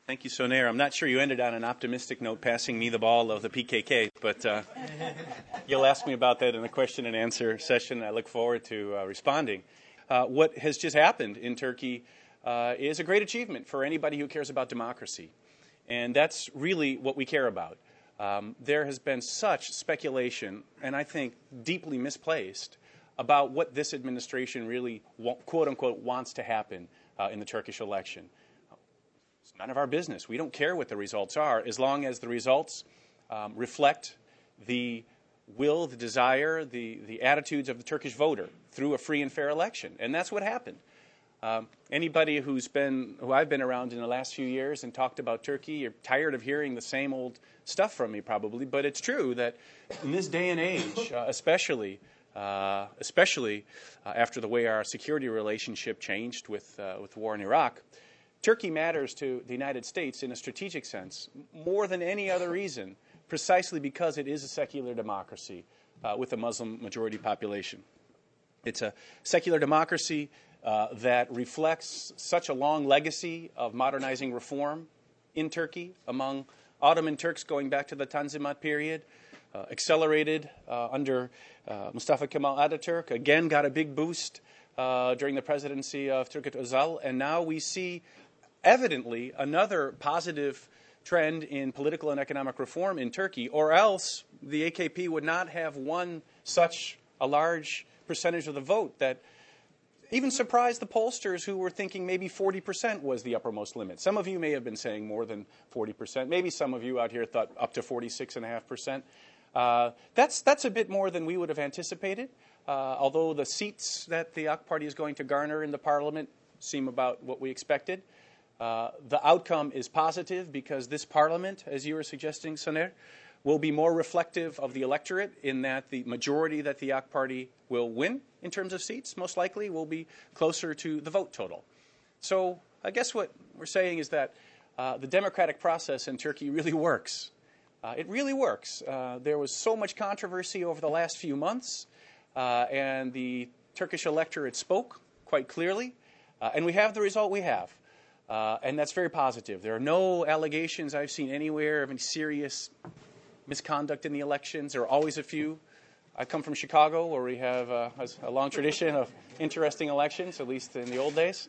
Thank you, Soner. I'm not sure you ended on an optimistic note, passing me the ball of the PKK, but you'll ask me about that in the question and answer session. I look forward to responding. What has just happened in Turkey is a great achievement for anybody who cares about democracy, and that's really what we care about. There has been such speculation, and I think deeply misplaced, about what this administration really, quote-unquote, wants to happen in the Turkish election. It's none of our business. We don't care what the results are as long as the results reflect the will, the desire, the attitudes of the Turkish voter through a free and fair election. And that's what happened. Anybody who I've been around in the last few years and talked about Turkey, you're tired of hearing the same old stuff from me probably, but it's true that in this day and age, especially after the way our security relationship changed with the war in Iraq, Turkey matters to the United States in a strategic sense more than any other reason, precisely because it is a secular democracy with a Muslim majority population. It's a secular democracy that reflects such a long legacy of modernizing reform in Turkey among Ottoman Turks going back to the Tanzimat period, accelerated under Mustafa Kemal Ataturk, again got a big boost during the presidency of Turgut Özal, and now we see evidently another positive trend in political and economic reform in Turkey, or else the AKP would not have won such a large percentage of the vote that even surprised the pollsters who were thinking maybe 40% was the uppermost limit. Some of you may have been saying more than 40%. Maybe some of you out here thought up to 46.5%. That's a bit more than we would have anticipated, although the seats that the AK Party is going to garner in the parliament seem about what we expected. The outcome is positive because this parliament, as you were suggesting, Soner, will be more reflective of the electorate in that the majority that the AK Party will win in terms of seats, most likely, will be closer to the vote total. So I guess what we're saying is that the democratic process in Turkey really works. It really works. There was so much controversy over the last few months, and the Turkish electorate spoke quite clearly, and we have the result we have. And that's very positive. There are no allegations I've seen anywhere of any serious misconduct in the elections. There are always a few. I come from Chicago, where we have a long tradition of interesting elections, at least in the old days.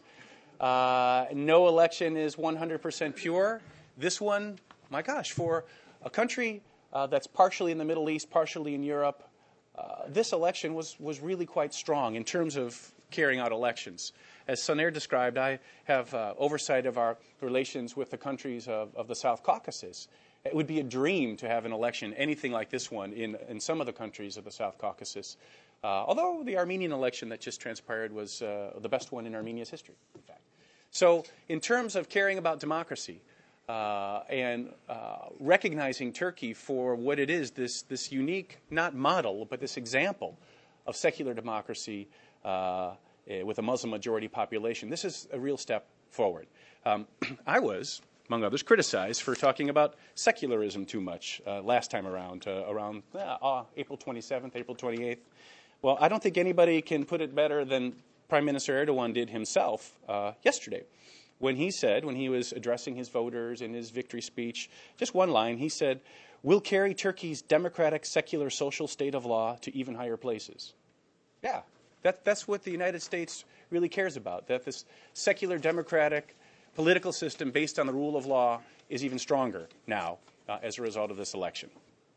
No election is 100% pure. This one, my gosh, for a country that's partially in the Middle East, partially in Europe, this election was really quite strong in terms of carrying out elections. As Soner described, I have oversight of our relations with the countries of the South Caucasus. It would be a dream to have an election, anything like this one, in some of the countries of the South Caucasus. Although the Armenian election that just transpired was the best one in Armenia's history, in fact. So in terms of caring about democracy and recognizing Turkey for what it is, this unique, not model, but this example of secular democracy with a Muslim majority population, this is a real step forward. I was, among others, criticized for talking about secularism too much last time around April 27th, April 28th. Well, I don't think anybody can put it better than Prime Minister Erdogan did himself yesterday when he was addressing his voters in his victory speech, just one line, he said, "We'll carry Turkey's democratic, secular, social state of law to even higher places." Yeah, that's what the United States really cares about, that this secular, democratic, political system based on the rule of law is even stronger now as a result of this election.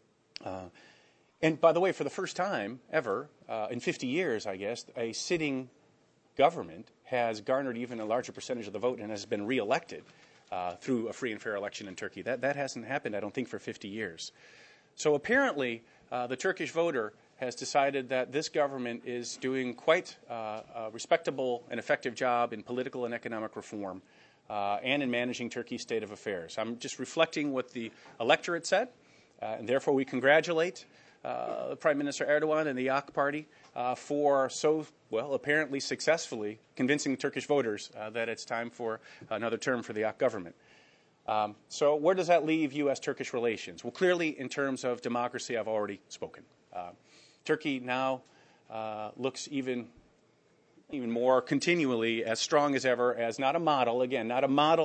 And by the way, for the first time ever, in 50 years, I guess, a sitting government has garnered even a larger percentage of the vote and has been reelected through a free and fair election in Turkey. That hasn't happened, I don't think, for 50 years. So apparently, the Turkish voter has decided that this government is doing quite a respectable and effective job in political and economic reform and in managing Turkey's state of affairs. I'm just reflecting what the electorate said, and therefore we congratulate Prime Minister Erdogan and the AK Party for apparently successfully convincing Turkish voters that it's time for another term for the AK government. So where does that leave U.S.-Turkish relations? Well, clearly, in terms of democracy, I've already spoken. Turkey now looks even more continually as strong as ever, as not a model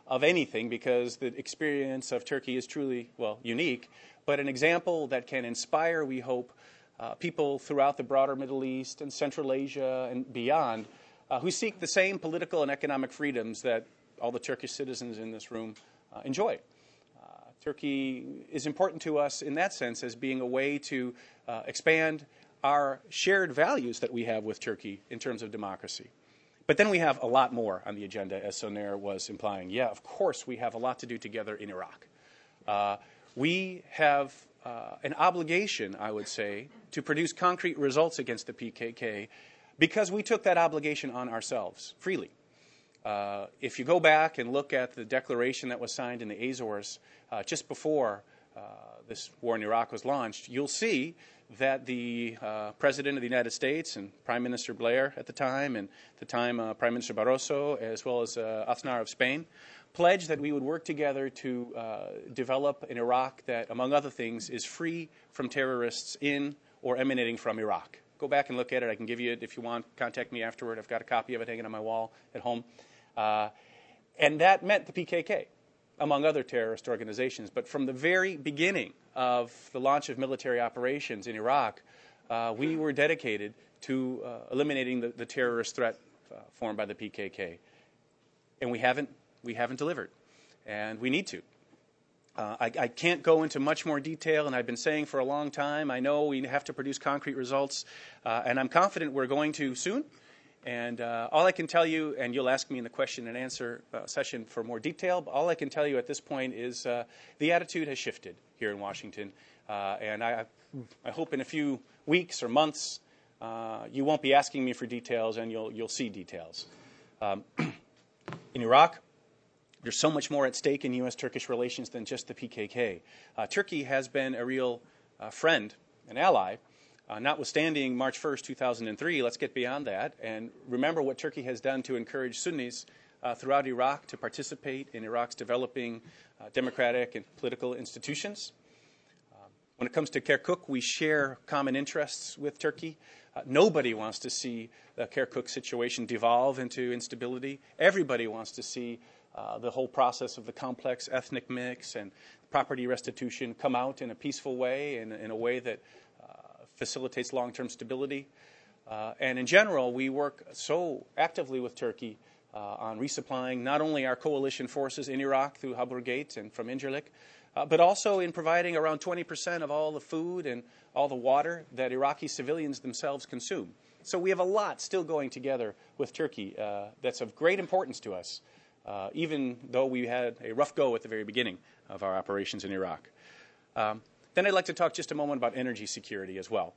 of anything because the experience of Turkey is truly, well, unique, but an example that can inspire, we hope, people throughout the broader Middle East and Central Asia and beyond who seek the same political and economic freedoms that all the Turkish citizens in this room enjoy. Turkey is important to us in that sense as being a way to expand our shared values that we have with Turkey in terms of democracy. But then we have a lot more on the agenda, as Soner was implying. Yeah, of course, we have a lot to do together in Iraq. We have an obligation, I would say, to produce concrete results against the PKK because we took that obligation on ourselves freely. If you go back and look at the declaration that was signed in the Azores just before this war in Iraq was launched, you'll see that the President of the United States and Prime Minister Blair at the time, and at the time Prime Minister Barroso, as well as Aznar of Spain, pledged that we would work together to develop an Iraq that, among other things, is free from terrorists in or emanating from Iraq. Go back and look at it. I can give you it if you want. Contact me afterward. I've got a copy of it hanging on my wall at home. And that meant the PKK, among other terrorist organizations. But from the very beginning of the launch of military operations in Iraq, we were dedicated to eliminating the terrorist threat formed by the PKK. And we haven't delivered. And we need to. I can't go into much more detail, and I've been saying for a long time, I know we have to produce concrete results, and I'm confident we're going to soon. And all I can tell you, and you'll ask me in the question and answer session for more detail, but all I can tell you at this point is the attitude has shifted here in Washington. And I hope in a few weeks or months you won't be asking me for details and you'll see details. In Iraq, there's so much more at stake in U.S.-Turkish relations than just the PKK. Turkey has been a real friend, an ally. Notwithstanding March 1st, 2003, let's get beyond that and remember what Turkey has done to encourage Sunnis throughout Iraq to participate in Iraq's developing democratic and political institutions. When it comes to Kirkuk, we share common interests with Turkey. Nobody wants to see the Kirkuk situation devolve into instability. Everybody wants to see the whole process of the complex ethnic mix and property restitution come out in a peaceful way, in a way that facilitates long-term stability. And in general, we work so actively with Turkey on resupplying not only our coalition forces in Iraq through Habur Gate and from Incirlik, but also in providing around 20% of all the food and all the water that Iraqi civilians themselves consume. So we have a lot still going together with Turkey that's of great importance to us, even though we had a rough go at the very beginning of our operations in Iraq. Then I'd like to talk just a moment about energy security as well.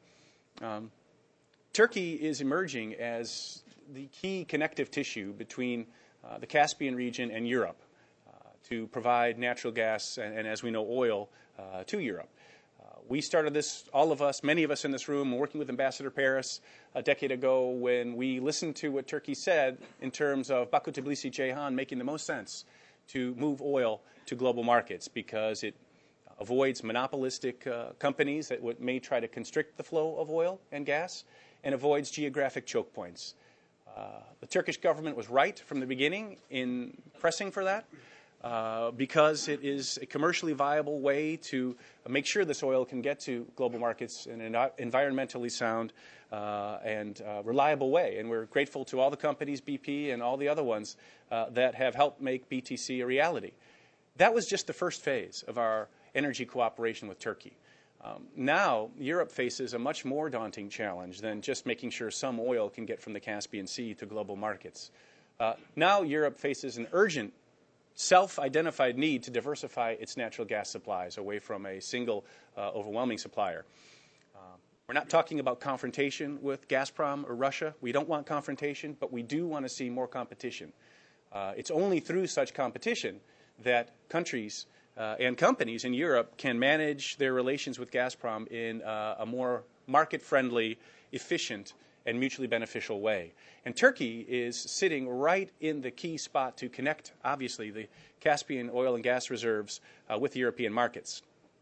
Turkey is emerging as the key connective tissue between the Caspian region and Europe to provide natural gas and as we know, oil to Europe. We started this, all of us, many of us in this room, working with Ambassador Paris a decade ago when we listened to what Turkey said in terms of Baku Tbilisi Ceyhan making the most sense to move oil to global markets because it avoids monopolistic companies that may try to constrict the flow of oil and gas and avoids geographic choke points. The Turkish government was right from the beginning in pressing for that because it is a commercially viable way to make sure this oil can get to global markets in an environmentally sound and reliable way. And we're grateful to all the companies, BP and all the other ones, that have helped make BTC a reality. That was just the first phase of our energy cooperation with Turkey. Now, Europe faces a much more daunting challenge than just making sure some oil can get from the Caspian Sea to global markets. Now, Europe faces an urgent, self-identified need to diversify its natural gas supplies away from a single, overwhelming supplier. We're not talking about confrontation with Gazprom or Russia. We don't want confrontation, but we do want to see more competition. It's only through such competition that countries and companies in Europe can manage their relations with Gazprom in a more market-friendly, efficient, and mutually beneficial way. And Turkey is sitting right in the key spot to connect, obviously, the Caspian oil and gas reserves with the European markets.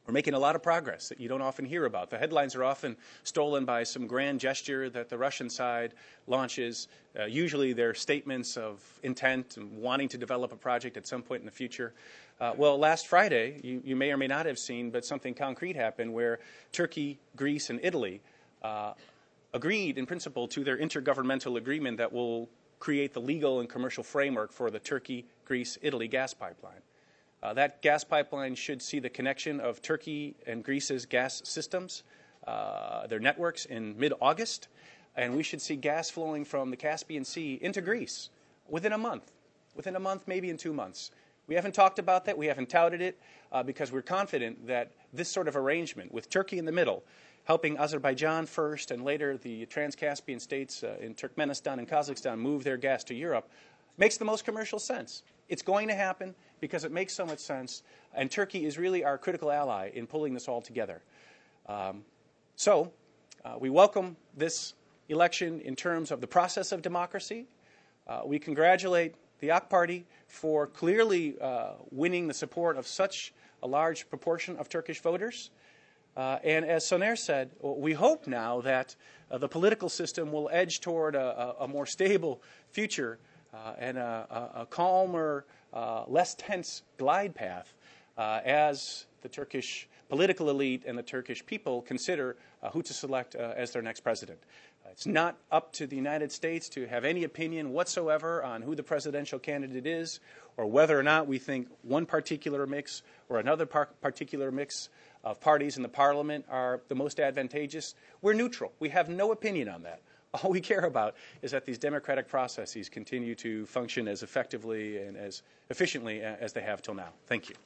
We're making a lot of progress that you don't often hear about. The headlines are often stolen by some grand gesture that the Russian side launches. Usually they're statements of intent and wanting to develop a project at some point in the future. Well, last Friday, you may or may not have seen, but something concrete happened where Turkey, Greece, and Italy agreed in principle to their intergovernmental agreement that will create the legal and commercial framework for the Turkey-Greece-Italy gas pipeline. That gas pipeline should see the connection of Turkey and Greece's gas systems, their networks, in mid-August, and we should see gas flowing from the Caspian Sea into Greece within a month, maybe in 2 months. We haven't talked about that. We haven't touted it because we're confident that this sort of arrangement with Turkey in the middle, helping Azerbaijan first and later the Trans-Caspian states in Turkmenistan and Kazakhstan move their gas to Europe, makes the most commercial sense. It's going to happen because it makes so much sense, and Turkey is really our critical ally in pulling this all together. So we welcome this election in terms of the process of democracy. We congratulate the AK Party for clearly winning the support of such a large proportion of Turkish voters. And as Soner said, we hope now that the political system will edge toward a more stable future and a calmer, less tense glide path as the Turkish political elite and the Turkish people consider who to select as their next president. It's not up to the United States to have any opinion whatsoever on who the presidential candidate is or whether or not we think one particular mix or another particular mix of parties in the parliament are the most advantageous. We're neutral. We have no opinion on that. All we care about is that these democratic processes continue to function as effectively and as efficiently as they have till now. Thank you.